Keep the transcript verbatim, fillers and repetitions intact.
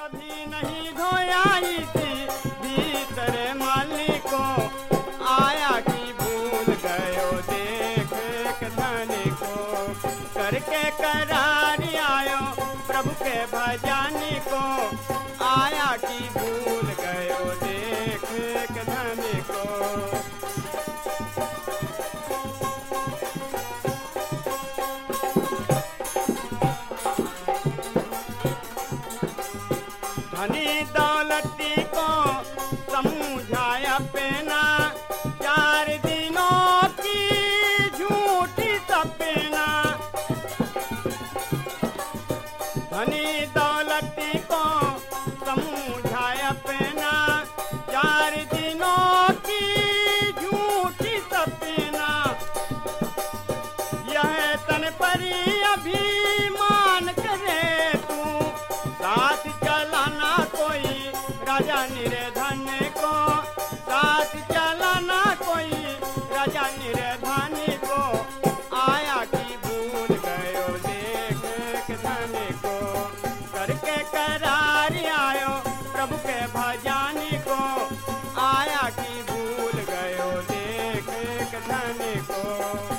कभी नहीं धोया इसी भीतर माली को, आया कि भूल गयो देख एक धनी को, करके करारी आयो प्रभु के भजानी को, आया कि भूल गयो देख एक धनी को। धनी दौलती को समझाया पेना, चार दिनों की झूठी सपेना। धनी दौलती को समझाया पेना, चार दिनों की झूठी सपेना। यह तन परी अभिमान करे तू, साथ चलाना कोई राजा निर्धन को, साथ चलाना कोई राजा निर्धन को, आया कि भूल गयो देख एक धनी को, करके करारी आयो प्रभु के भजानी को, आया कि भूल गयो देख एक धनी को।